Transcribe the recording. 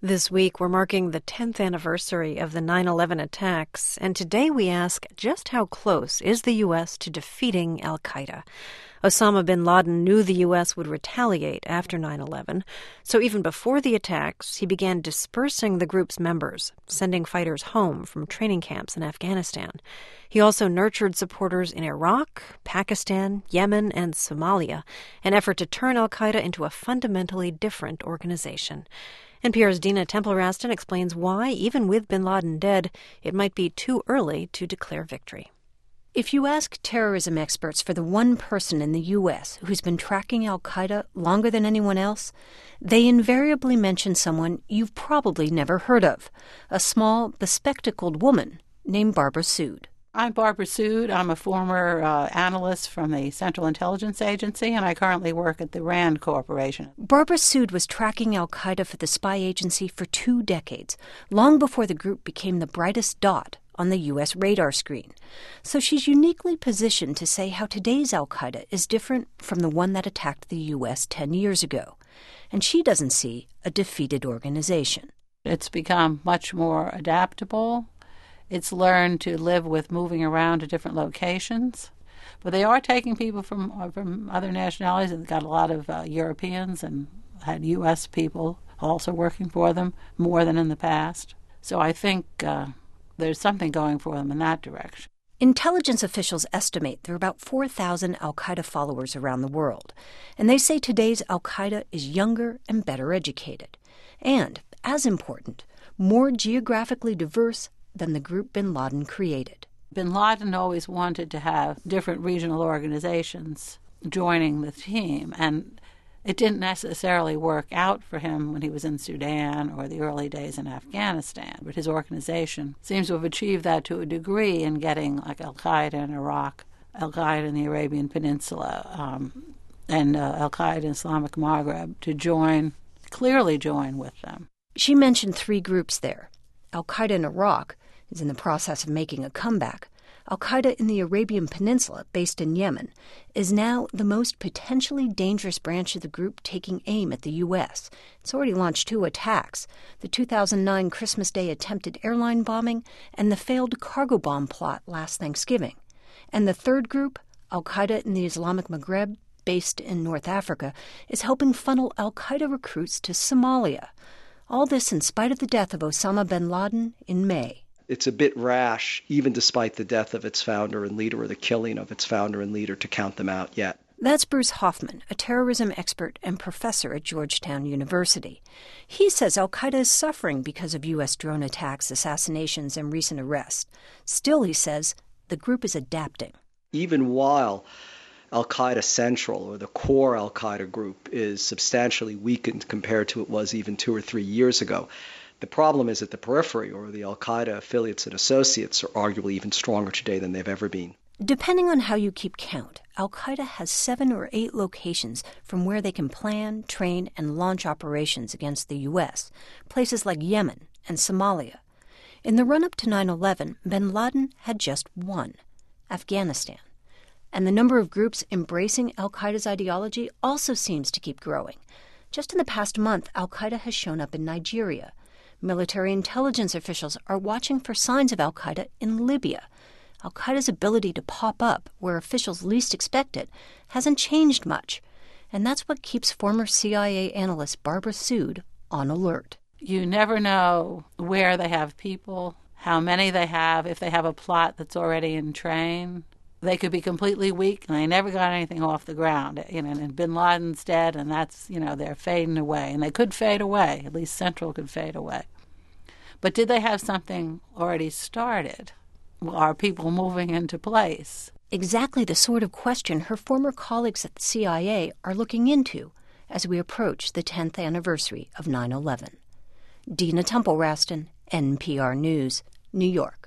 This week, we're marking the 10th anniversary of the 9/11 attacks, and today we ask just how close is the U.S. to defeating al-Qaeda? Osama bin Laden knew the U.S. would retaliate after 9/11, so even before the attacks, he began dispersing the group's members, sending fighters home from training camps in Afghanistan. He also nurtured supporters in Iraq, Pakistan, Yemen, and Somalia, an effort to turn al-Qaeda into a fundamentally different organization. NPR's Dina Temple-Raston explains why, even with bin Laden dead, it might be too early to declare victory. If you ask terrorism experts for the one person in the U.S. who's been tracking al-Qaeda longer than anyone else, they invariably mention someone you've probably never heard of, a small, bespectacled woman named Barbara Sood. I'm Barbara Sood. I'm a former analyst from the Central Intelligence Agency, and I currently work at the RAND Corporation. Barbara Sood was tracking al-Qaeda for the spy agency for 2 decades, long before the group became the brightest dot on the U.S. radar screen. So she's uniquely positioned to say how today's al-Qaeda is different from the one that attacked the U.S. 10 years ago. And she doesn't see a defeated organization. It's become much more adaptable. It's learned to live with moving around to different locations. But they are taking people from other nationalities. They've got a lot of Europeans and had U.S. people also working for them more than in the past. So I think there's something going for them in that direction. Intelligence officials estimate there are about 4,000 al-Qaeda followers around the world. And they say today's al-Qaeda is younger and better educated. And, as important, more geographically diverse than the group bin Laden created. Bin Laden always wanted to have different regional organizations joining the team, and it didn't necessarily work out for him when he was in Sudan or the early days in Afghanistan. But his organization seems to have achieved that to a degree in getting like al-Qaeda in Iraq, al-Qaeda in the Arabian Peninsula, and al-Qaeda in Islamic Maghreb to clearly join with them. She mentioned 3 groups there. Al-Qaeda in Iraq is in the process of making a comeback. Al-Qaeda in the Arabian Peninsula, based in Yemen, is now the most potentially dangerous branch of the group taking aim at the U.S. It's already launched 2 attacks, the 2009 Christmas Day attempted airline bombing and the failed cargo bomb plot last Thanksgiving. And the 3rd group, Al-Qaeda in the Islamic Maghreb, based in North Africa, is helping funnel al-Qaeda recruits to Somalia. All this in spite of the death of Osama bin Laden in May. It's a bit rash, even despite the death of its founder and leader, or the killing of its founder and leader, to count them out yet. That's Bruce Hoffman, a terrorism expert and professor at Georgetown University. He says al-Qaeda is suffering because of U.S. drone attacks, assassinations, and recent arrests. Still, he says, the group is adapting. Even while al-Qaeda Central, or the core al-Qaeda group, is substantially weakened compared to it was even 2 or 3 years ago, the problem is at the periphery, or the al-Qaeda affiliates and associates are arguably even stronger today than they've ever been. Depending on how you keep count, al-Qaeda has 7 or 8 locations from where they can plan, train, and launch operations against the U.S., places like Yemen and Somalia. In the run-up to 9/11, bin Laden had just one, Afghanistan. And the number of groups embracing al-Qaeda's ideology also seems to keep growing. Just in the past month, al-Qaeda has shown up in Nigeria. Military intelligence officials are watching for signs of al-Qaeda in Libya. Al-Qaeda's ability to pop up where officials least expect it hasn't changed much. And that's what keeps former CIA analyst Barbara Sood on alert. You never know where they have people, how many they have, if they have a plot that's already in train. They could be completely weak, and they never got anything off the ground. And bin Laden's dead, and that's, they're fading away. And they could fade away. At least Central could fade away. But did they have something already started? Are people moving into place? Exactly the sort of question her former colleagues at the CIA are looking into as we approach the 10th anniversary of 9/11. Dina Temple-Raston, NPR News, New York.